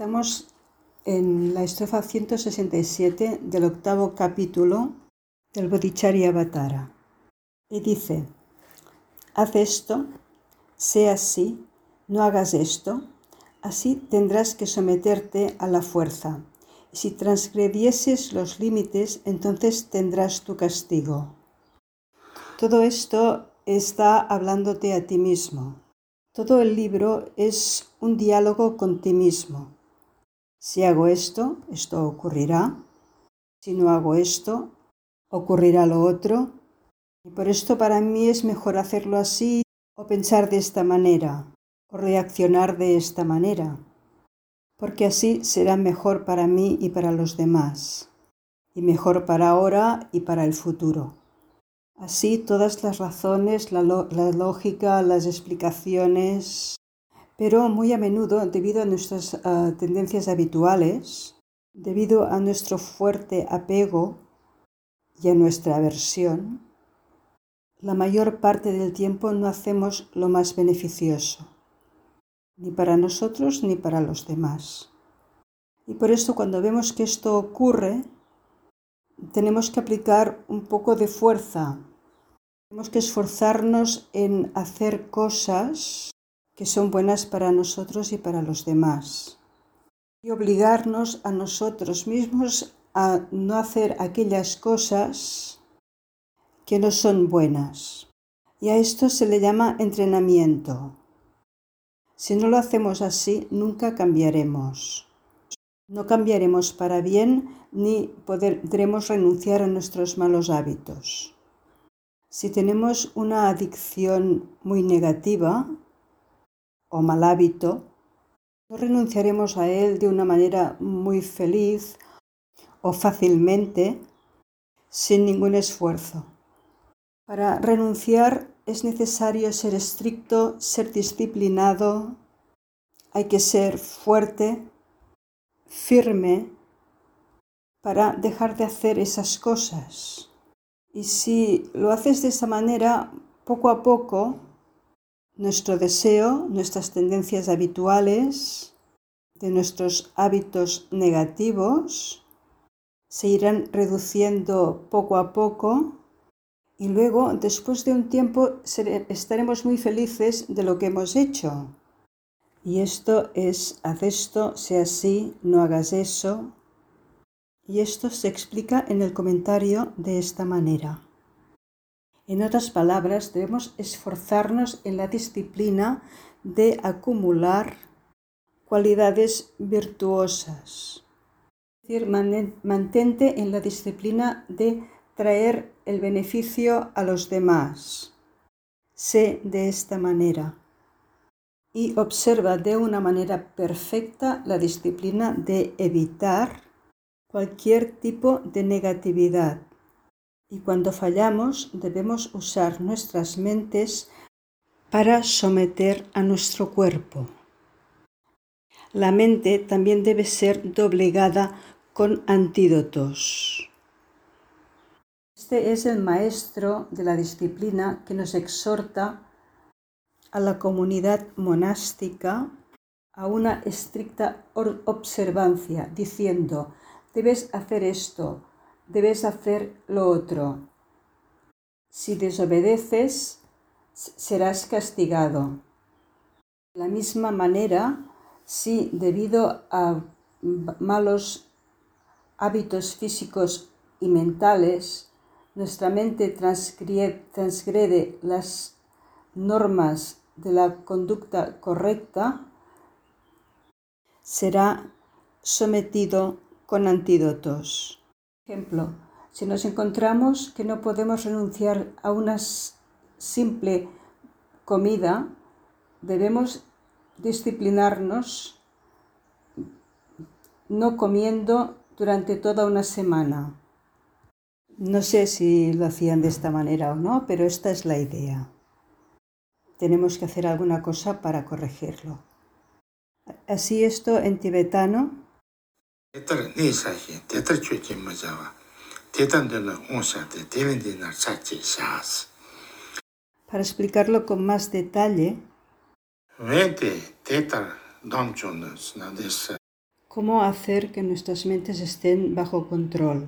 Estamos en la estrofa 167 del 8º capítulo del Bodhicharyavatara y dice: haz esto, sé así, no hagas esto, así tendrás que someterte a la fuerza, y si transgredieses los límites, entonces tendrás tu castigo. Todo esto está hablándote a ti mismo. Todo el libro es un diálogo con ti mismo. Si hago esto, esto ocurrirá. Si no hago esto, ocurrirá lo otro. Y por esto para mí es mejor hacerlo así, o pensar de esta manera, o reaccionar de esta manera, porque así será mejor para mí y para los demás, y mejor para ahora y para el futuro. Así todas las razones, la lógica, las explicaciones, pero muy a menudo, debido a nuestras tendencias habituales, debido a nuestro fuerte apego y a nuestra aversión, la mayor parte del tiempo no hacemos lo más beneficioso, ni para nosotros ni para los demás. Y por esto, cuando vemos que esto ocurre, tenemos que aplicar un poco de fuerza. Tenemos que esforzarnos en hacer cosas que son buenas para nosotros y para los demás. Y obligarnos a nosotros mismos a no hacer aquellas cosas que no son buenas. Y a esto se le llama entrenamiento. Si no lo hacemos así, nunca cambiaremos. No cambiaremos para bien ni podremos renunciar a nuestros malos hábitos. Si tenemos una adicción muy negativa o mal hábito, no renunciaremos a él de una manera muy feliz o fácilmente, sin ningún esfuerzo. Para renunciar es necesario ser estricto, ser disciplinado, hay que ser fuerte, firme, para dejar de hacer esas cosas. Y si lo haces de esa manera, poco a poco, nuestro deseo, nuestras tendencias habituales, de nuestros hábitos negativos, se irán reduciendo poco a poco y luego, después de un tiempo, estaremos muy felices de lo que hemos hecho. Y esto es: haz esto, sea así, no hagas eso. Y esto se explica en el comentario de esta manera. En otras palabras, debemos esforzarnos en la disciplina de acumular cualidades virtuosas. Es decir, mantente en la disciplina de traer el beneficio a los demás. Sé de esta manera. Y observa de una manera perfecta la disciplina de evitar cualquier tipo de negatividad. Y cuando fallamos, debemos usar nuestras mentes para someter a nuestro cuerpo. La mente también debe ser doblegada con antídotos. Este es el maestro de la disciplina que nos exhorta a la comunidad monástica a una estricta observancia, diciendo: debes hacer esto, debes hacer lo otro. Si desobedeces, serás castigado. De la misma manera, si debido a malos hábitos físicos y mentales, nuestra mente transgrede las normas de la conducta correcta, será sometido con antídotos. Por ejemplo, si nos encontramos que no podemos renunciar a una simple comida, debemos disciplinarnos no comiendo durante toda una semana. No sé si lo hacían de esta manera o no, pero esta es la idea. Tenemos que hacer alguna cosa para corregirlo. Así esto en tibetano. Para explicarlo con más detalle, cómo hacer que nuestras mentes estén bajo control.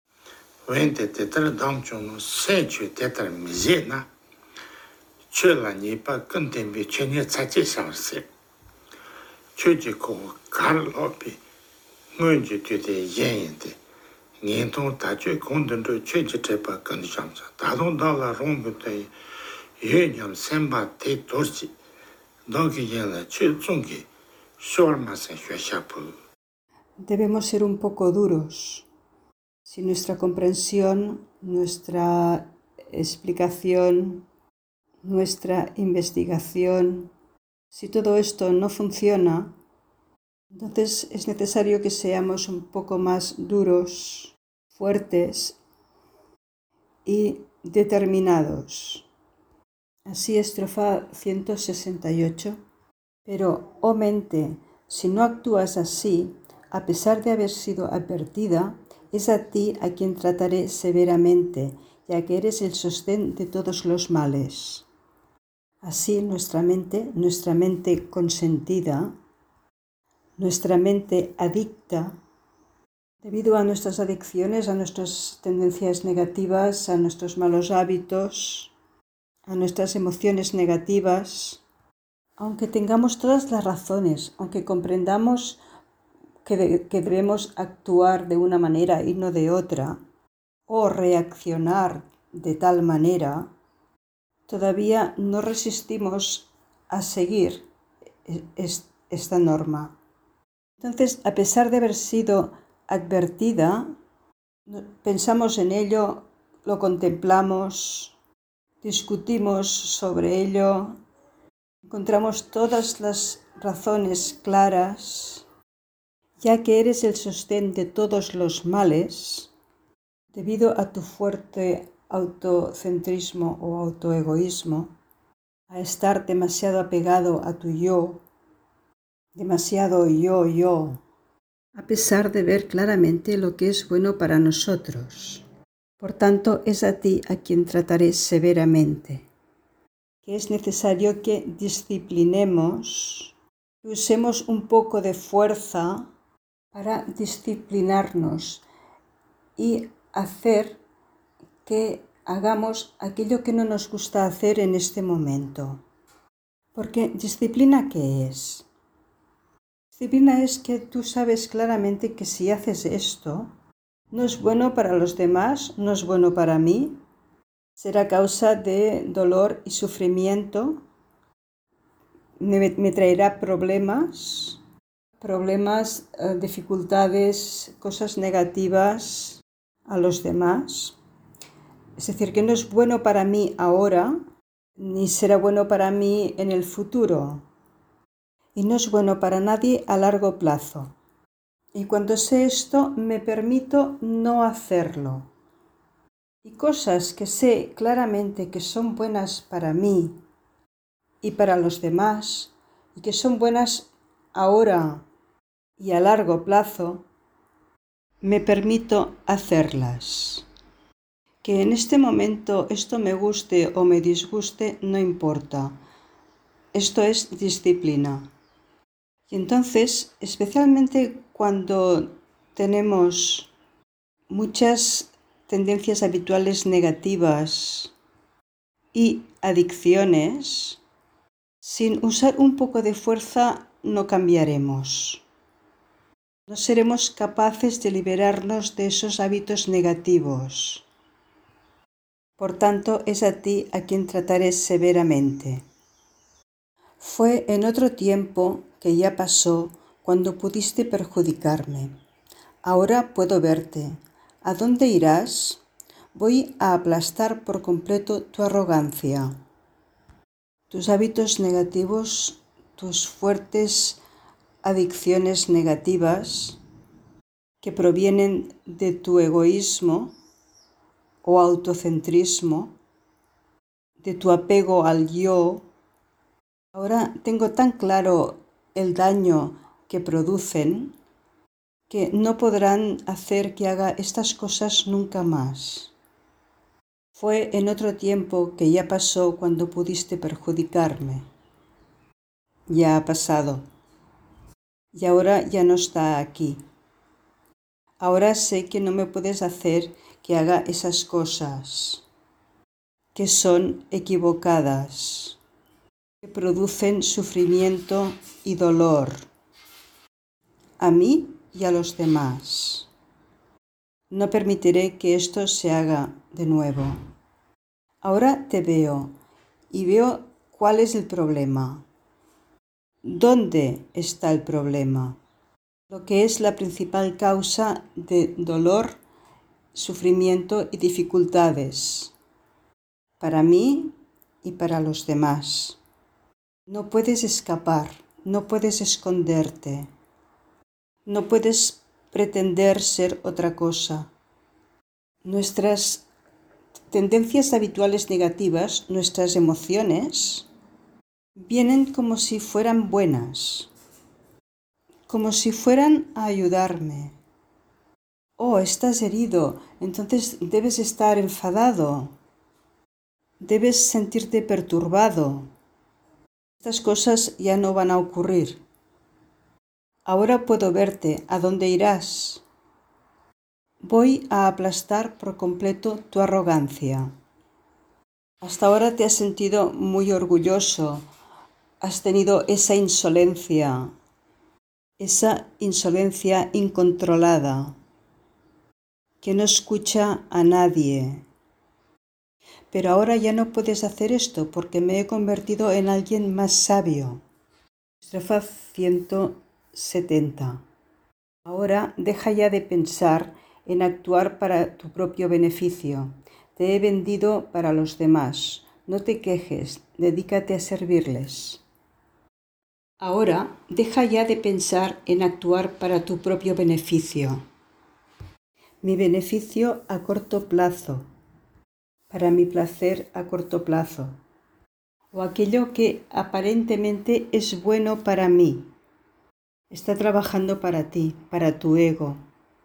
Debemos ser un poco duros. Si nuestra comprensión, nuestra explicación, nuestra investigación, si todo esto no funciona, entonces es necesario que seamos un poco más duros, fuertes y determinados. Así estrofa 168. Pero, oh mente, si no actúas así, a pesar de haber sido advertida, es a ti a quien trataré severamente, ya que eres el sostén de todos los males. Así nuestra mente consentida, nuestra mente adicta, debido a nuestras adicciones, a nuestras tendencias negativas, a nuestros malos hábitos, a nuestras emociones negativas, aunque tengamos todas las razones, aunque comprendamos que debemos actuar de una manera y no de otra, o reaccionar de tal manera, todavía no resistimos a seguir esta norma. Entonces, a pesar de haber sido advertida, pensamos en ello, lo contemplamos, discutimos sobre ello, encontramos todas las razones claras, ya que eres el sostén de todos los males, debido a tu fuerte autocentrismo o autoegoísmo, a estar demasiado apegado a tu yo, demasiado yo, a pesar de ver claramente lo que es bueno para nosotros. Por tanto, es a ti a quien trataré severamente, que es necesario que disciplinemos, que usemos un poco de fuerza para disciplinarnos y hacer que hagamos aquello que no nos gusta hacer en este momento. Porque disciplina, ¿qué es? Disciplina es que tú sabes claramente que si haces esto, no es bueno para los demás, no es bueno para mí, será causa de dolor y sufrimiento, me traerá problemas, dificultades, cosas negativas a los demás. Es decir, que no es bueno para mí ahora, ni será bueno para mí en el futuro. Y no es bueno para nadie a largo plazo. Y cuando sé esto, me permito no hacerlo. Y cosas que sé claramente que son buenas para mí y para los demás, y que son buenas ahora y a largo plazo, me permito hacerlas. Que en este momento esto me guste o me disguste no importa. Esto es disciplina. Y entonces, especialmente cuando tenemos muchas tendencias habituales negativas y adicciones, sin usar un poco de fuerza no cambiaremos. No seremos capaces de liberarnos de esos hábitos negativos. Por tanto, es a ti a quien trataré severamente. Fue en otro tiempo que ya pasó cuando pudiste perjudicarme. Ahora puedo verte. ¿A dónde irás? Voy a aplastar por completo tu arrogancia, tus hábitos negativos, tus fuertes adicciones negativas que provienen de tu egoísmo o autocentrismo, de tu apego al yo. Ahora tengo tan claro el daño que producen que no podrán hacer que haga estas cosas nunca más. Fue en otro tiempo que ya pasó cuando pudiste perjudicarme. Ya ha pasado. y ahora ya no está aquí. Ahora sé que no me puedes hacer que haga esas cosas que son equivocadas, que producen sufrimiento y dolor a mí y a los demás. No permitiré que esto se haga de nuevo. Ahora te veo y veo cuál es el problema. ¿Dónde está el problema? Lo que es la principal causa de dolor, sufrimiento y dificultades para mí y para los demás. No puedes escapar, no puedes esconderte, no puedes pretender ser otra cosa. Nuestras tendencias habituales negativas, nuestras emociones, vienen como si fueran buenas, como si fueran a ayudarme. Oh, estás herido, entonces debes estar enfadado, debes sentirte perturbado. Estas cosas ya no van a ocurrir. Ahora puedo verte. ¿A dónde irás? Voy a aplastar por completo tu arrogancia. Hasta ahora te has sentido muy orgulloso, has tenido esa insolencia incontrolada, que no escucha a nadie. Pero ahora ya no puedes hacer esto porque me he convertido en alguien más sabio. Estrofa 170. Ahora deja ya de pensar en actuar para tu propio beneficio. Te he vendido para los demás. No te quejes, dedícate a servirles. Ahora deja ya de pensar en actuar para tu propio beneficio. Mi beneficio a corto plazo, para mi placer a corto plazo, o aquello que aparentemente es bueno para mí, está trabajando para ti, para tu ego.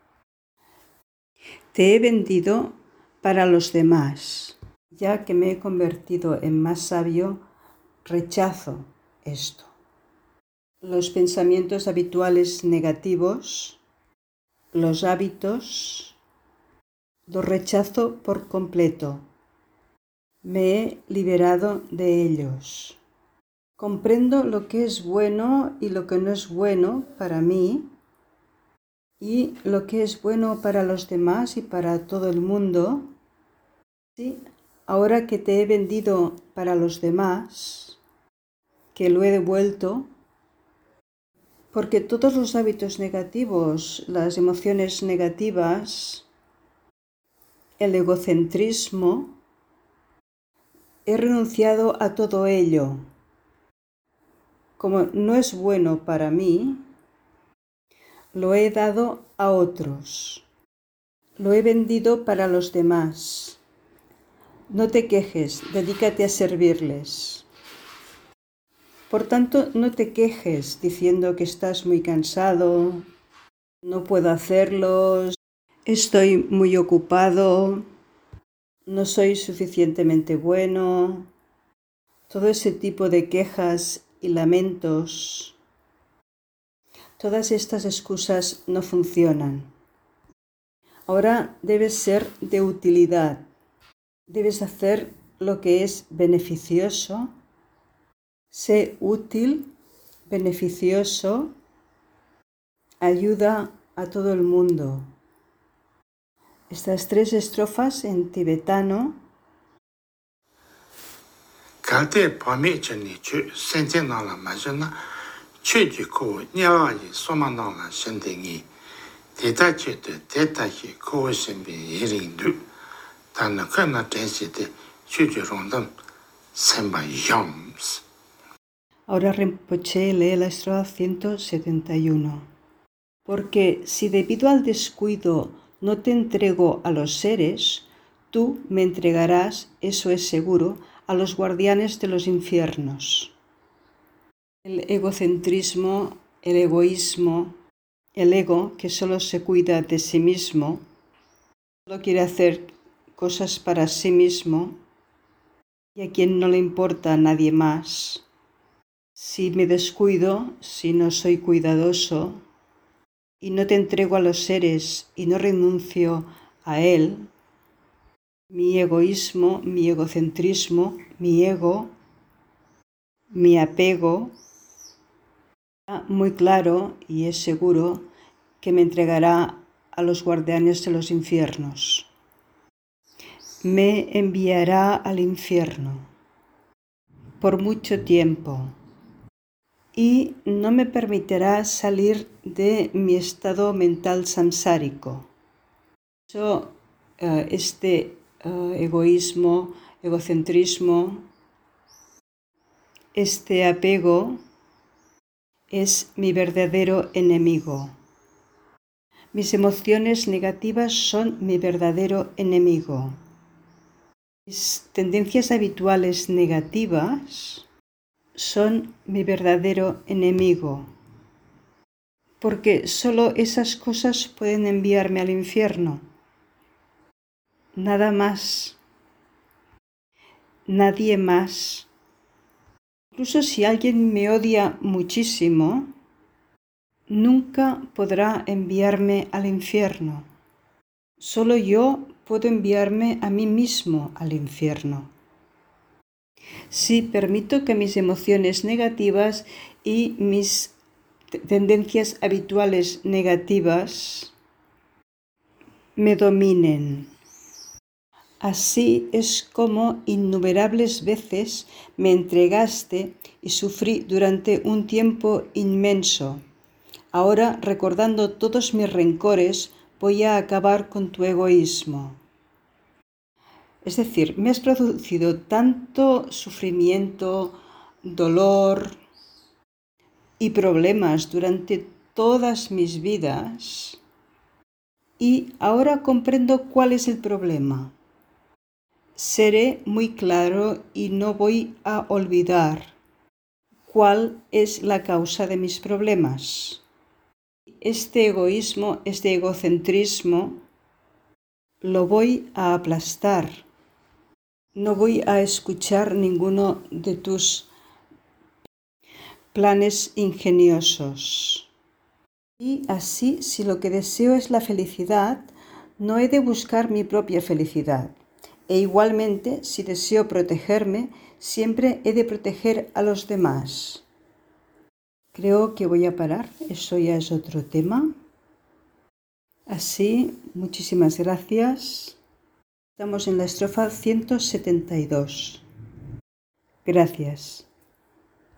Te he vendido para los demás. Ya que me he convertido en más sabio, rechazo esto. Los pensamientos habituales negativos, los hábitos, los rechazo por completo. Me he liberado de ellos. Comprendo lo que es bueno y lo que no es bueno para mí y lo que es bueno para los demás y para todo el mundo. Sí, ahora que te he vendido para los demás, que lo he devuelto, porque todos los hábitos negativos, las emociones negativas, el egocentrismo, he renunciado a todo ello. Como no es bueno para mí, lo he dado a otros. Lo he vendido para los demás. No te quejes, dedícate a servirles. Por tanto, no te quejes diciendo que estás muy cansado, no puedo hacerlo, estoy muy ocupado, no soy suficientemente bueno. Todo ese tipo de quejas y lamentos, todas estas excusas no funcionan. Ahora debes ser de utilidad, debes hacer lo que es beneficioso. Sé útil, beneficioso, ayuda a todo el mundo. Estas 3 estrofas en tibetano. Kalte pame chani chu senje nala majana chu ji ko nyawa yi soma nala shendengi teta che de teta yi ko shenbe yiring du tan kana tensi de chu ji rondam semba yams. Ahora Rinpoche lee la estrofa 171. Porque si debido al descuido no te entrego a los seres, tú me entregarás, eso es seguro, a los guardianes de los infiernos. El egocentrismo, el egoísmo, el ego que solo se cuida de sí mismo, solo quiere hacer cosas para sí mismo y a quien no le importa a nadie más. Si me descuido, si no soy cuidadoso y no te entrego a los seres y no renuncio a él, mi egoísmo, mi egocentrismo, mi ego, mi apego, está muy claro y es seguro que me entregará a los guardianes de los infiernos. Me enviará al infierno por mucho tiempo y no me permitirá salir de mi estado mental samsárico. Este egoísmo, egocentrismo, este apego es mi verdadero enemigo. Mis emociones negativas son mi verdadero enemigo. Mis tendencias habituales negativas son mi verdadero enemigo, porque solo esas cosas pueden enviarme al infierno. Nada más, nadie más. Incluso si alguien me odia muchísimo, nunca podrá enviarme al infierno. Solo yo puedo enviarme a mí mismo al infierno. Si permito que mis emociones negativas y mis tendencias habituales negativas me dominen. Así es como innumerables veces me entregaste y sufrí durante un tiempo inmenso. Ahora, recordando todos mis rencores, voy a acabar con tu egoísmo. Es decir, me has producido tanto sufrimiento, dolor y problemas durante todas mis vidas y ahora comprendo cuál es el problema. Seré muy claro y no voy a olvidar cuál es la causa de mis problemas. Este egoísmo, este egocentrismo, lo voy a aplastar. No voy a escuchar ninguno de tus planes ingeniosos. Y así, si lo que deseo es la felicidad, no he de buscar mi propia felicidad. E igualmente, si deseo protegerme, siempre he de proteger a los demás. Creo que voy a parar, eso ya es otro tema. Así, muchísimas gracias. Estamos en la estrofa 172. Gracias.